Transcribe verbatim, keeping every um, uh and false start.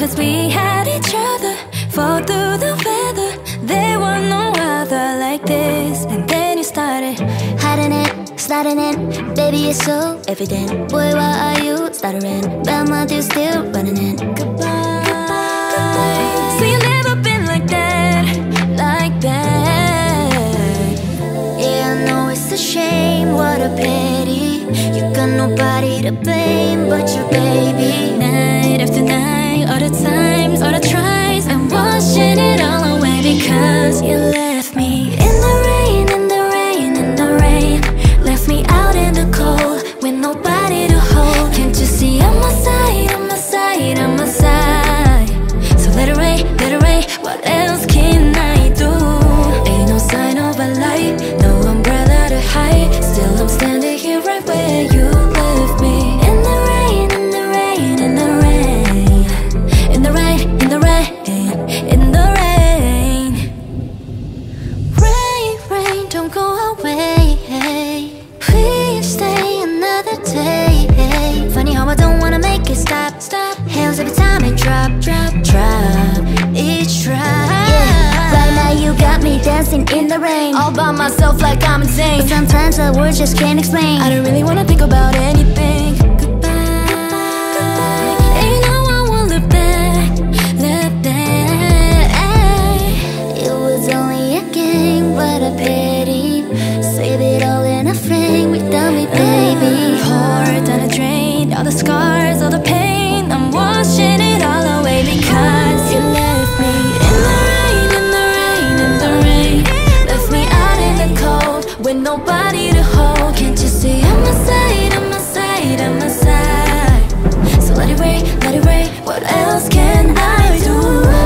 Cause we had each other, fall through the weather. There was no other like this. And then you started hiding it, sliding in. Baby, it's so evident. Boy, why are you stuttering? But my dude's still running in. Goodbye, goodbye. So you never been like that, like that. Yeah, I know it's a shame, what a pity. You got nobody to blame but your baby. Night after night, all the times, all the tries, I'm washing it all away because you left me in the rain, in the rain, in the rain. Left me out in the cold with nobody to hold. Can't you see I'm my side, I'm my side, I'm my side. So let it rain, let it rain, what else can I do? Ain't no sign of a light, no umbrella to hide. Still I'm standing here right where you left me. In the rain, in the rain, in the rain. In the rain, in the rain, in the rain. Rain, rain, don't go away. Please stay another day. Funny how I don't wanna make it stop, stop. Hands every time it drop, drop, drop. Each drop. Yeah, right now you got me dancing in the rain, All by myself like I'm insane. but sometimes the words just can't explain. I don't really wanna think about anything. Goodbye, goodbye. And you know I won't look back, look back. It was only a game, what a pity. Save it all in a frame without me, baby. Poured down the drain, all the scars, all the pain. I'm washing it all away because you left me in the rain, in the rain, in the rain. Left me out in the cold with nobody to hold. Can't you see I'm my side, I'm my side, I'm my side. So let it rain, let it rain, what else can I do?